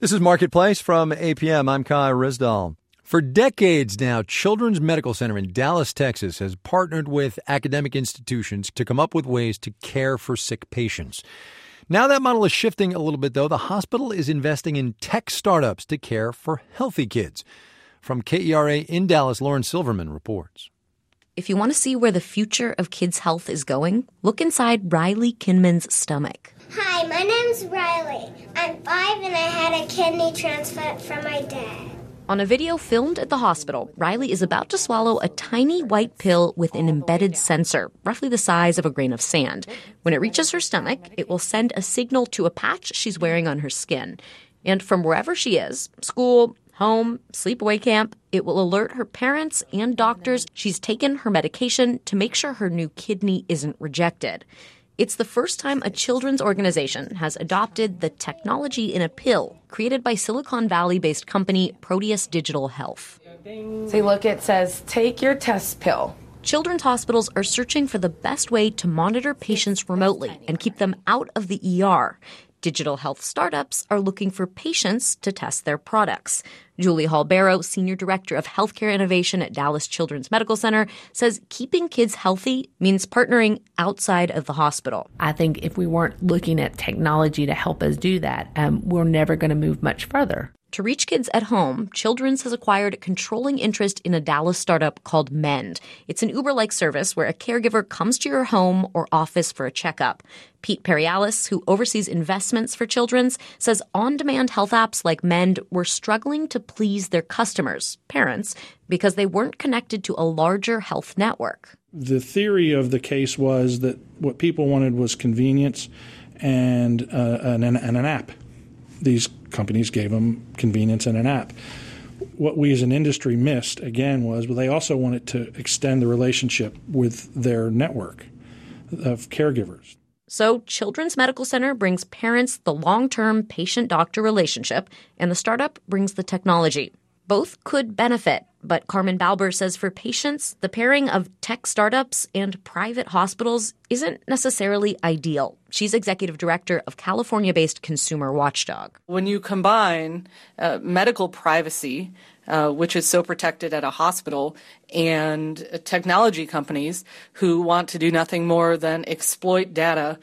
This is Marketplace from APM. I'm Kai Rizdal. For decades now, Children's Medical Center in Dallas, Texas, has partnered with academic institutions to come up with ways to care for sick patients. Now that model is shifting a little bit, though. The hospital is investing in tech startups to care for healthy kids. From KERA in Dallas, Lauren Silverman reports. If you want to see where the future of kids' health is going, look inside Riley Kinman's stomach. Hi, my name's Riley. I'm 5 and I had a kidney transplant from my dad. On a video filmed at the hospital, Riley is about to swallow a tiny white pill with an embedded sensor, roughly the size of a grain of sand. When it reaches her stomach, it will send a signal to a patch she's wearing on her skin. And from wherever she is, school, home, sleepaway camp, it will alert her parents and doctors she's taken her medication to make sure her new kidney isn't rejected. It's the first time a children's organization has adopted the technology in a pill created by Silicon Valley-based company Proteus Digital Health. See, look, it says, take your test pill. Children's hospitals are searching for the best way to monitor patients remotely and keep them out of the ER. Digital health startups are looking for patients to test their products. Julie Hall-Barrow, Senior Director of Healthcare Innovation at Dallas Children's Medical Center, says keeping kids healthy means partnering outside of the hospital. I think if we weren't looking at technology to help us do that, we're never going to move much further. To reach kids at home, Children's has acquired a controlling interest in a Dallas startup called Mend. It's an Uber-like service where a caregiver comes to your home or office for a checkup. Pete Perialis, who oversees investments for Children's, says on-demand health apps like Mend were struggling to please their customers, parents, because they weren't connected to a larger health network. The theory of the case was that what people wanted was convenience and an app. These companies gave them convenience and an app. What we as an industry missed, again, was they also wanted to extend the relationship with their network of caregivers. So Children's Medical Center brings parents the long-term patient-doctor relationship, and the startup brings the technology. Both could benefit, but Carmen Balber says for patients, the pairing of tech startups and private hospitals isn't necessarily ideal. She's executive director of California-based Consumer Watchdog. When you combine medical privacy, which is so protected at a hospital, and technology companies who want to do nothing more than exploit data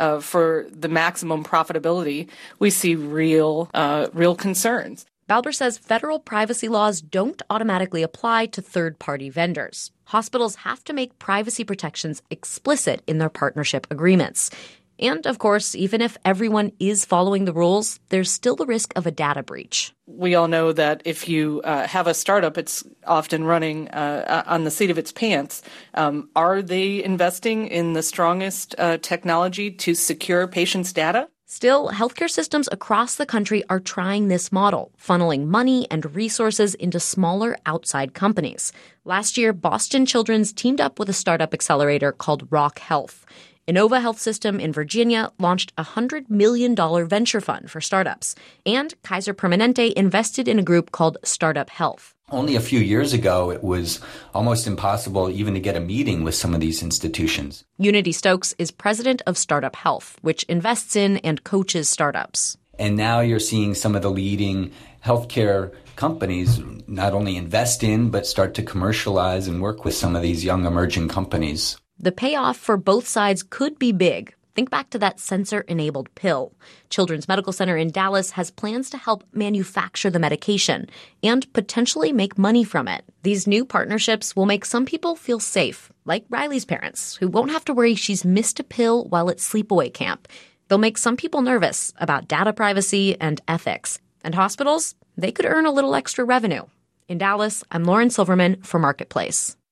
for the maximum profitability, we see real concerns. Balber says federal privacy laws don't automatically apply to third-party vendors. Hospitals have to make privacy protections explicit in their partnership agreements. And, of course, even if everyone is following the rules, there's still the risk of a data breach. We all know that if you have a startup, it's often running on the seat of its pants. Are they investing in the strongest technology to secure patients' data? Still, healthcare systems across the country are trying this model, funneling money and resources into smaller outside companies. Last year, Boston Children's teamed up with a startup accelerator called Rock Health. Inova Health System in Virginia launched a $100 million venture fund for startups. And Kaiser Permanente invested in a group called Startup Health. Only a few years ago, it was almost impossible even to get a meeting with some of these institutions. Unity Stokes is president of Startup Health, which invests in and coaches startups. And now you're seeing some of the leading healthcare companies not only invest in, but start to commercialize and work with some of these young emerging companies. The payoff for both sides could be big. Think back to that sensor-enabled pill. Children's Medical Center in Dallas has plans to help manufacture the medication and potentially make money from it. These new partnerships will make some people feel safe, like Riley's parents, who won't have to worry she's missed a pill while at sleepaway camp. They'll make some people nervous about data privacy and ethics. And hospitals, they could earn a little extra revenue. In Dallas, I'm Lauren Silverman for Marketplace.